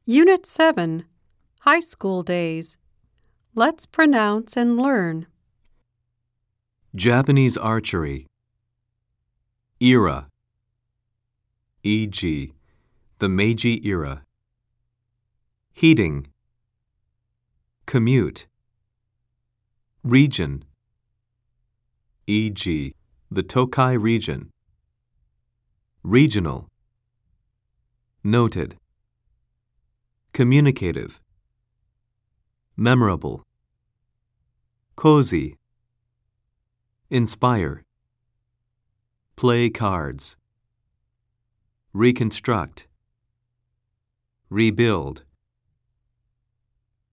Unit 7, High School Days. Let's pronounce and learn. Japanese archery. Era, e.g., the Meiji era. Heating. Commute. Region, e.g., the Tokai region. Regional. Noted. Communicative. Memorable. Cozy. Inspire. Play cards. Reconstruct. Rebuild.